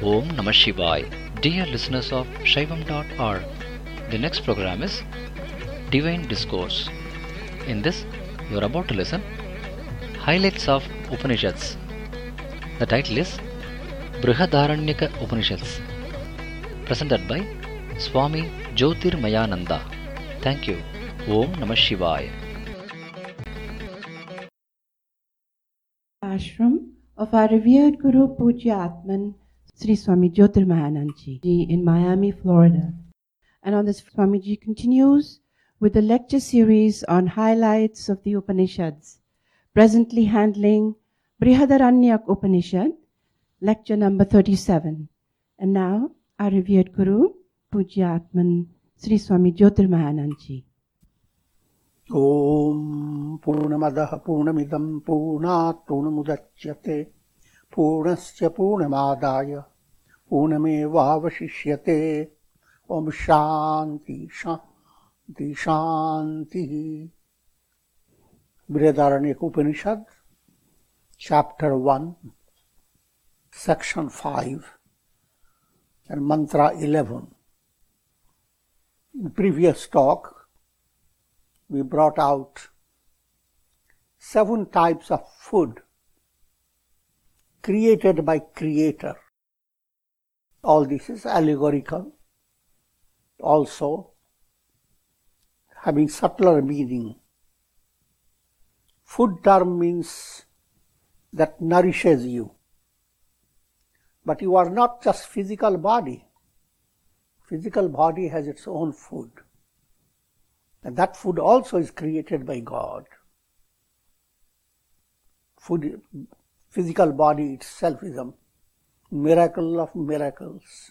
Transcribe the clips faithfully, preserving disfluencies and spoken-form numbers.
Om Namah Shivaya. Dear listeners of Shaivam dot org, the next program is Divine Discourse. In this, you are about to listen Highlights of Upanishads. The title is Brihadaranyaka Upanishads, presented by Swami Jyotirmayananda. Thank you. Om Namah Shivaya. Ashram of our revered Guru Pujya Atman Sri Swami Jyotirmayananda Ji in Miami, Florida. And on this, Swamiji continues with the lecture series on highlights of the Upanishads, presently handling Brihadaranyaka Upanishad, lecture number thirty-seven. And now, our revered Guru Pujya Atman Sri Swami Jyotirmayananda Ji. Om Purnamadaha Purnamidam Purnat Purnamudachyate Purnasya Purnamadaya Purnamevavashishyate. Om Shanti Shanti Shanti. Brihadaranyaka Upanishad, Chapter one, Section five, and Mantra eleven. In previous talk, we brought out seven types of food created by Creator. All this is allegorical, also having subtler meaning. Food term means that nourishes you. But you are not just physical body. Physical body has its own food. And that food also is created by God. Food, physical body itself is a miracle of miracles.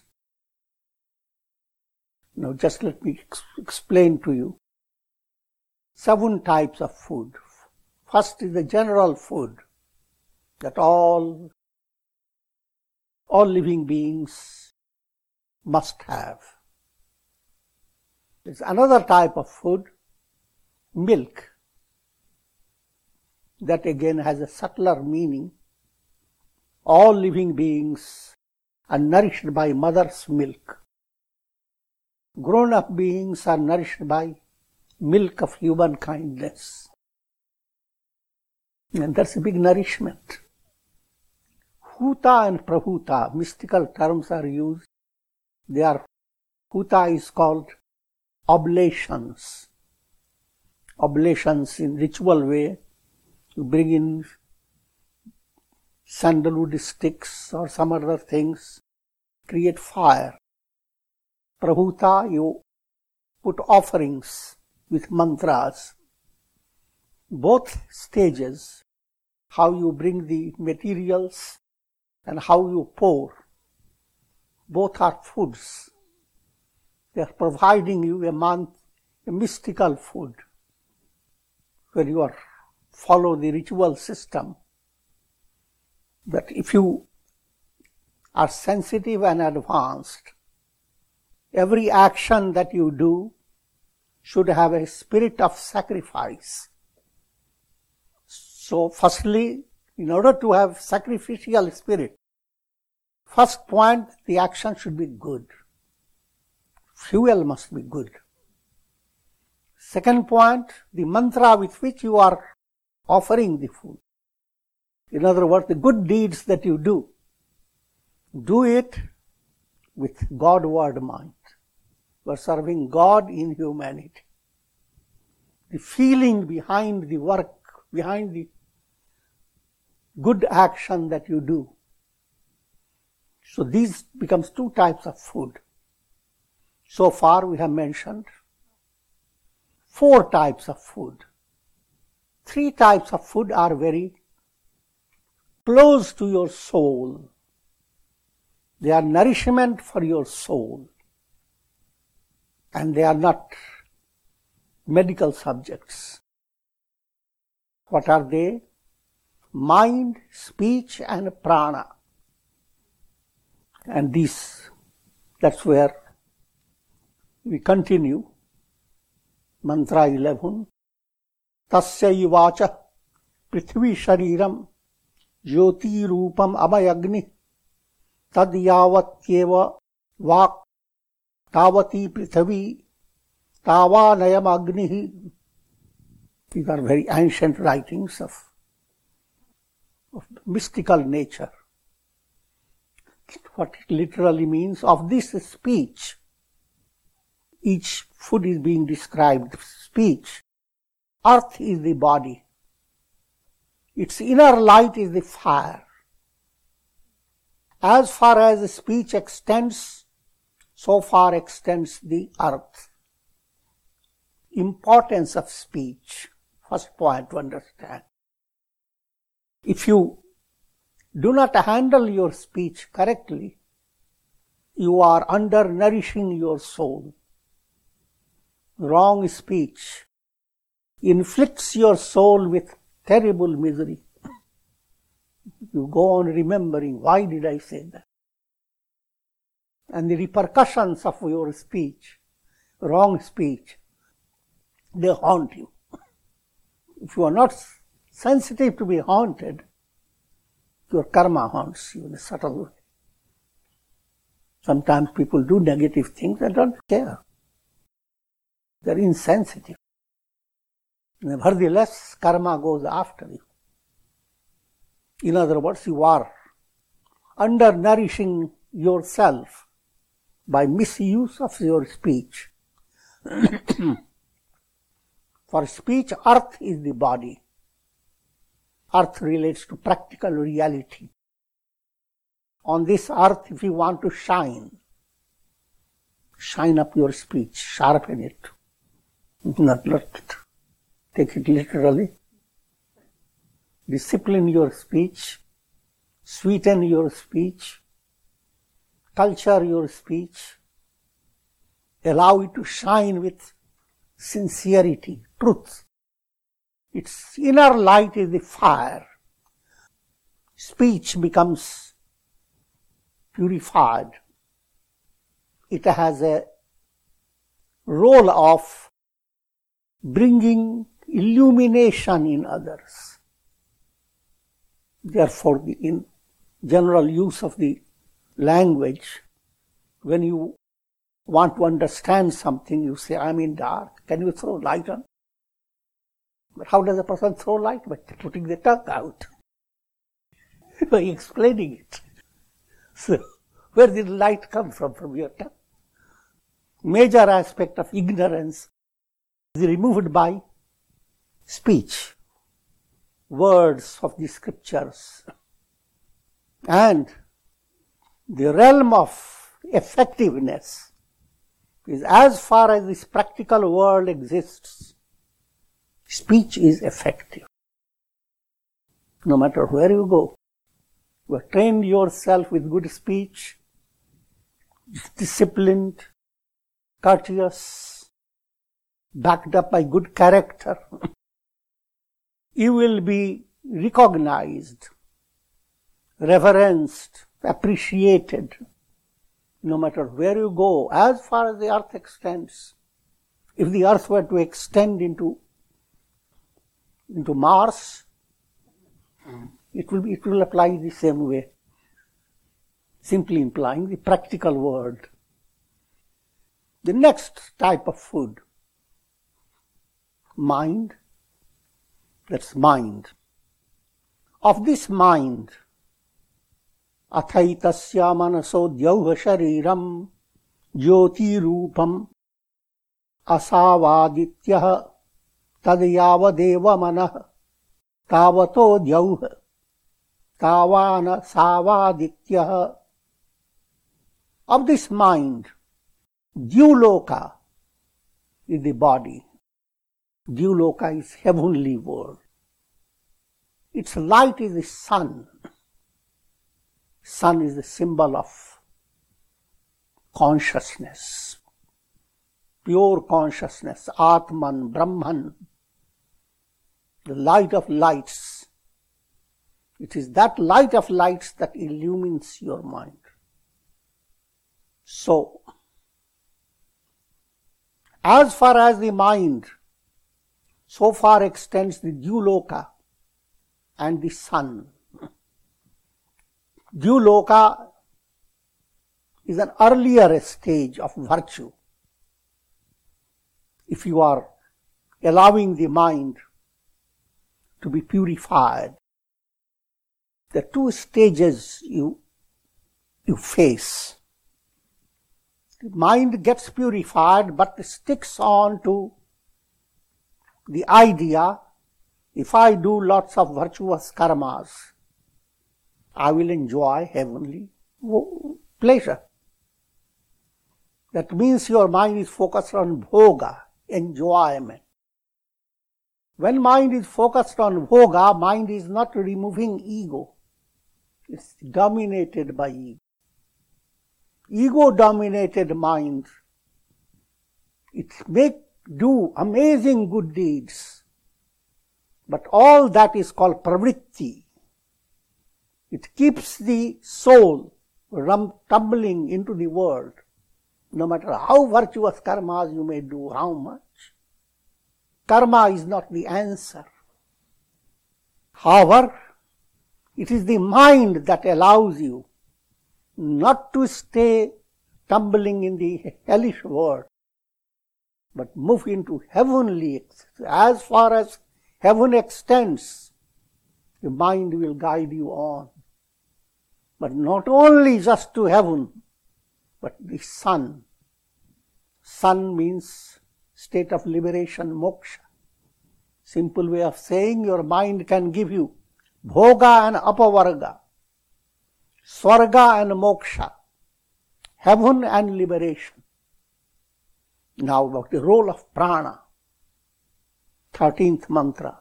Now just let me ex- explain to you seven types of food. First is the general food that all, all living beings must have. There's another type of food, milk, that again has a subtler meaning. All living beings are nourished by mother's milk. Grown-up beings are nourished by milk of human kindness. And that's a big nourishment. Huta and Prahuta, mystical terms are used. They are, Huta is called oblations. Oblations in ritual way. You bring in sandalwood sticks or some other things, create fire. Prahuta, you put offerings with mantras. Both stages, how you bring the materials and how you pour, both are foods. They are providing you a, man, a mystical food where you are follow the ritual system. That if you are sensitive and advanced, every action that you do should have a spirit of sacrifice. So firstly, in order to have sacrificial spirit, first point, the action should be good. Fuel must be good. Second point, the mantra with which you are offering the food. In other words, the good deeds that you do, do it with Godward mind. You are serving God in humanity. The feeling behind the work, behind the good action that you do. So these becomes two types of food. So far we have mentioned four types of food. Three types of food are very close to your soul. They are nourishment for your soul. And they are not medical subjects. What are they? Mind, speech, and prana. And this, that's where we continue. Mantra eleven. Tasya ivacha prithvi shariram jyoti rupam amayagni tad yavatyeva vak tavati prithavi tavanayam agnihi. These are very ancient writings of, of mystical nature. What it literally means, of this speech, each food is being described, speech. Earth is the body. Its inner light is the fire. As far as the speech extends, so far extends the earth. Importance of speech. First point to understand. If you do not handle your speech correctly, you are undernourishing your soul. Wrong speech inflicts your soul with terrible misery. You go on remembering, why did I say that? And the repercussions of your speech, wrong speech, they haunt you. If you are not sensitive to be haunted, your karma haunts you in a subtle way. Sometimes people do negative things and don't care. They're insensitive. Nevertheless, karma goes after you. In other words, you are undernourishing yourself by misuse of your speech. For speech, earth is the body. Earth relates to practical reality. On this earth, if you want to shine, shine up your speech, sharpen it. Not let it. Take it literally. Discipline your speech, sweeten your speech, culture your speech, allow it to shine with sincerity, truth. Its inner light is the fire. Speech becomes purified. It has a role of bringing illumination in others. Therefore, the in general use of the language, when you want to understand something, you say, I'm in dark. Can you throw light on? But how does a person throw light? By putting the tongue out. By explaining it. So, where did light come from? From your tongue. Major aspect of ignorance is removed by speech, words of the scriptures. And the realm of effectiveness is, as far as this practical world exists, speech is effective. No matter where you go, you have trained yourself with good speech, disciplined, courteous, backed up by good character. You will be recognized, reverenced, appreciated, no matter where you go, as far as the earth extends. If the earth were to extend into, into Mars, it will be, it will apply the same way, simply implying the practical world. The next type of food, mind. That's mind. Of this mind, athaitasya manaso dyauha shariram jyoti rupam asavadityah tadyavadeva manah tavato dyauha tavana savadityah. Of this mind, Dyuloka is the body. Dyuloka is heavenly world. Its light is the sun. Sun is the symbol of consciousness, pure consciousness, Atman, Brahman, the light of lights. It is that light of lights that illumines your mind. So, as far as the mind, so far extends the Dyuloka and the sun. Dyuloka is an earlier stage of virtue. If you are allowing the mind to be purified, the two stages you, you face. The mind gets purified but sticks on to the idea, if I do lots of virtuous karmas, I will enjoy heavenly pleasure. That means your mind is focused on bhoga, enjoyment. When mind is focused on bhoga, mind is not removing ego. It's dominated by ego. Ego-dominated mind, it may do amazing good deeds, but all that is called pravritti. It keeps the soul rum- tumbling into the world, no matter how virtuous karmas you may do, how much. Karma is not the answer. However, it is the mind that allows you not to stay tumbling in the hellish world, but move into heavenly. As far as heaven extends, the mind will guide you on. But not only just to heaven, but the sun. Sun means state of liberation, moksha. Simple way of saying, your mind can give you bhoga and apavarga, swarga and moksha, heaven and liberation. Now about the role of prana. Thirteenth mantra.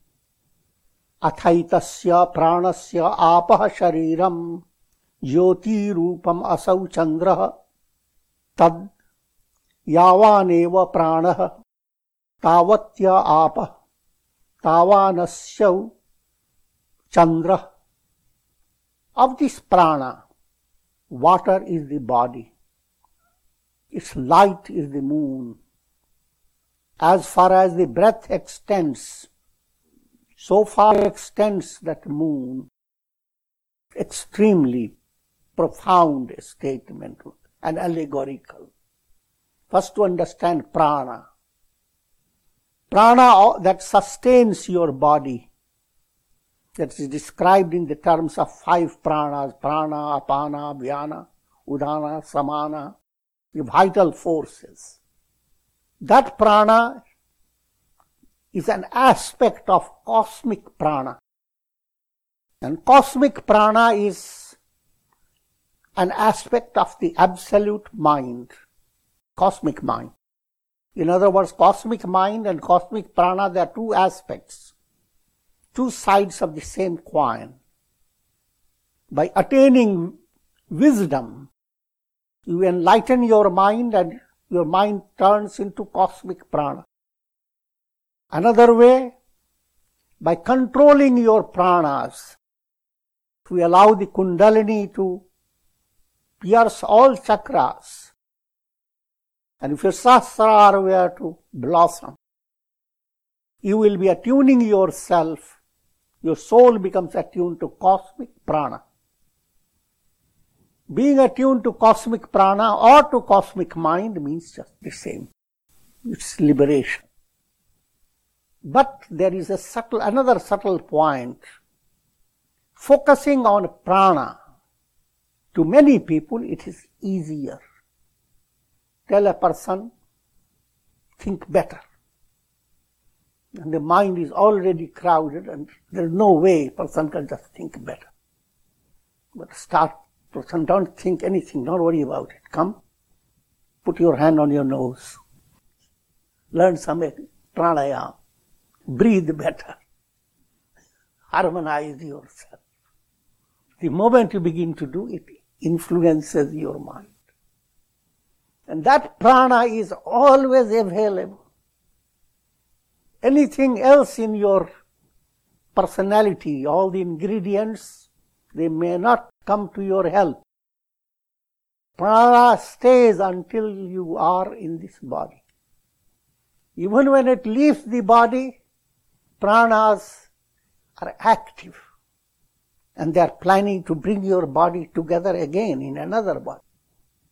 Athaitasya pranasya apah shariram jyoti rupam asau chandraha tad yavaneva pranaha tavatya apah tavanasya chandra. Of this prana, water is the body, its light is the moon. As far as the breath extends, so far extends that moon. Extremely profound statement and allegorical. First to understand prana. Prana that sustains your body, that is described in the terms of five pranas, prana, apana, vyana, udana, samana, the vital forces. That prana is an aspect of cosmic prana. And cosmic prana is an aspect of the absolute mind, cosmic mind. In other words, cosmic mind and cosmic prana, they are two aspects, two sides of the same coin. By attaining wisdom, you enlighten your mind and your mind turns into cosmic prana. Another way, by controlling your pranas, to allow the kundalini to pierce all chakras, and if your sahasrara were to blossom, you will be attuning yourself, your soul becomes attuned to cosmic prana. Being attuned to cosmic prana or to cosmic mind means just the same. It's liberation. But there is a subtle, another subtle point. Focusing on prana, to many people it is easier. Tell a person, think better. And the mind is already crowded and there is no way a person can just think better. But start, person, don't think anything, don't worry about it. Come, put your hand on your nose. Learn some pranayama. Breathe better. Harmonize yourself. The moment you begin to do it, influences your mind. And that prana is always available. Anything else in your personality, all the ingredients, they may not come to your help. Prana stays until you are in this body. Even when it leaves the body, pranas are active. And they are planning to bring your body together again in another body.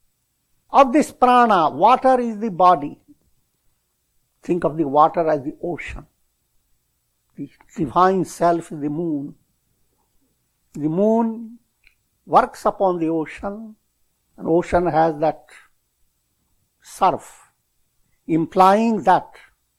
Of this prana, water is the body. Think of the water as the ocean. The divine self is the moon. The moon works upon the ocean, and ocean has that surf, implying that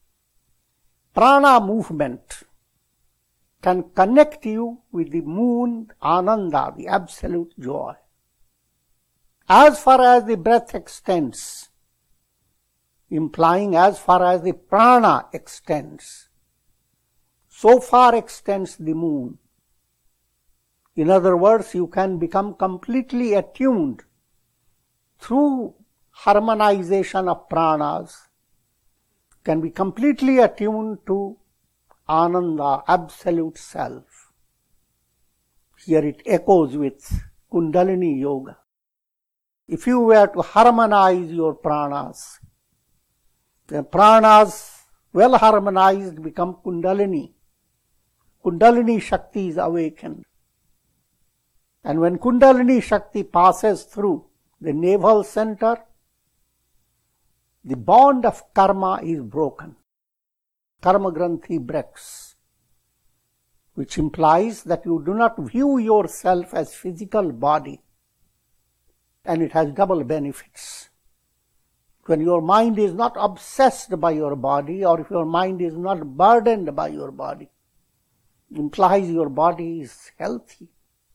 prana movement can connect you with the moon, ananda, the absolute joy. As far as the breath extends, implying as far as the prana extends, so far extends the moon. In other words, you can become completely attuned through harmonization of pranas, can be completely attuned to Ananda, absolute self. Here it echoes with Kundalini Yoga. If you were to harmonize your pranas, the pranas well harmonized become Kundalini. Kundalini Shakti is awakened. And when Kundalini Shakti passes through the navel center, the bond of karma is broken. Karma Granthi breaks, which implies that you do not view yourself as physical body, and it has double benefits. When your mind is not obsessed by your body, or if your mind is not burdened by your body, it implies your body is healthy.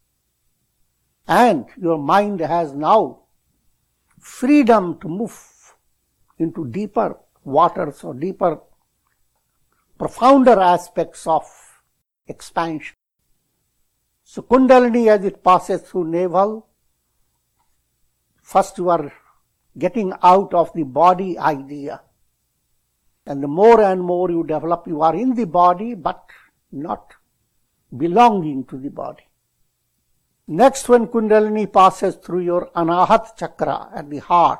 And your mind has now freedom to move into deeper waters or deeper, profounder aspects of expansion. So Kundalini, as it passes through navel, first you are getting out of the body idea. And the more and more you develop, you are in the body but not belonging to the body. Next, when Kundalini passes through your Anahat Chakra at the heart,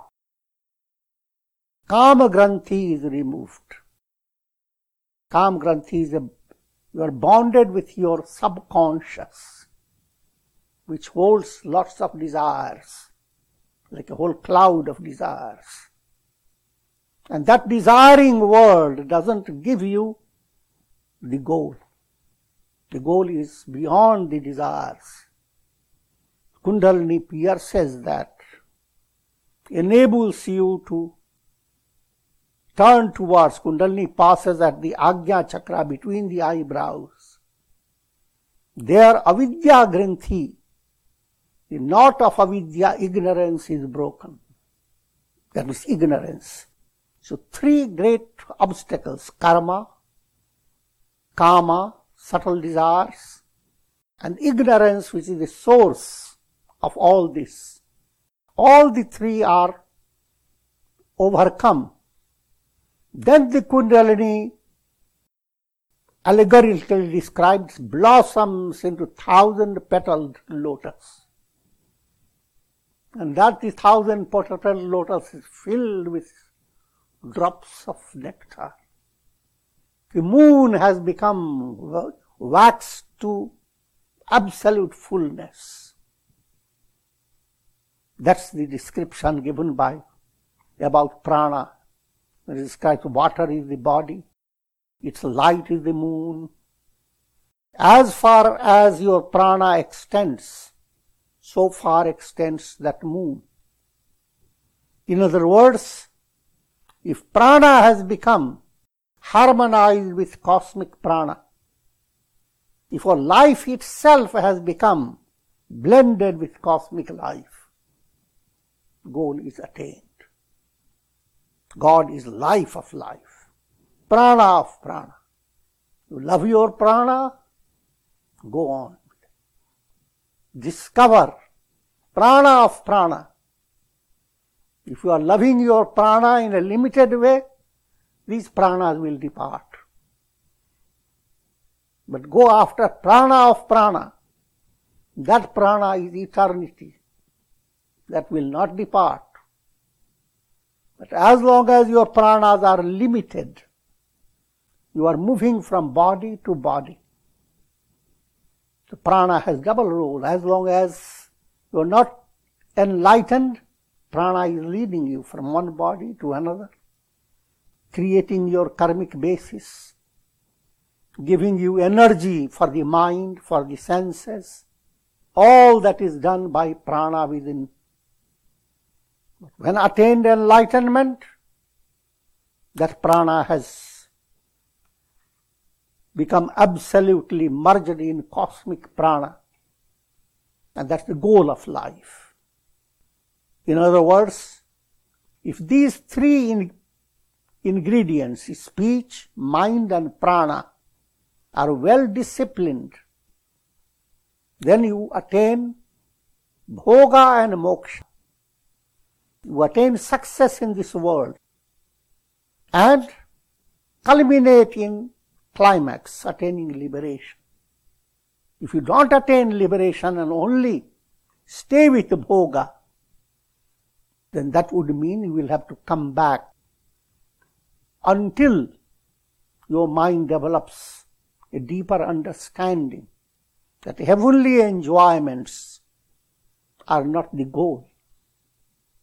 Kama Granthi is removed. Kama Granthi is a, you are bonded with your subconscious, which holds lots of desires, like a whole cloud of desires. And that desiring world doesn't give you the goal. The goal is beyond the desires. Kundalini pierces that, enables you to turn towards. Kundalini passes at the Ajna Chakra between the eyebrows. There Avidya Granthi, the knot of avidya, ignorance, is broken. That is ignorance. So three great obstacles: karma, kama, subtle desires, and ignorance, which is the source of all this. All the three are overcome. Then the Kundalini, allegorically described, blossoms into thousand-petaled lotus. And that the thousand-petaled lotus is filled with drops of nectar. The moon has become waxed to absolute fullness. That's the description given by about prana. It describes water is the body, its light is the moon. As far as your prana extends, so far extends that moon. In other words, if prana has become harmonized with cosmic prana, if our life itself has become blended with cosmic life, goal is attained. God is life of life, prana of prana. You love your prana, go on. Discover prana of prana. If you are loving your prana in a limited way, these pranas will depart. But go after prana of prana. That prana is eternity. That will not depart. But as long as your pranas are limited, you are moving from body to body. The prana has double role. As long as you are not enlightened, Prana is leading you from one body to another, creating your karmic basis, giving you energy for the mind, for the senses. All that is done by prana within. When attained enlightenment, that prana has become absolutely merged in cosmic prana. And that's the goal of life. In other words, if these three in ingredients, speech, mind and prana, are well disciplined, then you attain bhoga and moksha. You attain success in this world and culminate in climax, attaining liberation. If you don't attain liberation and only stay with the bhoga, then that would mean you will have to come back until your mind develops a deeper understanding that heavenly enjoyments are not the goal.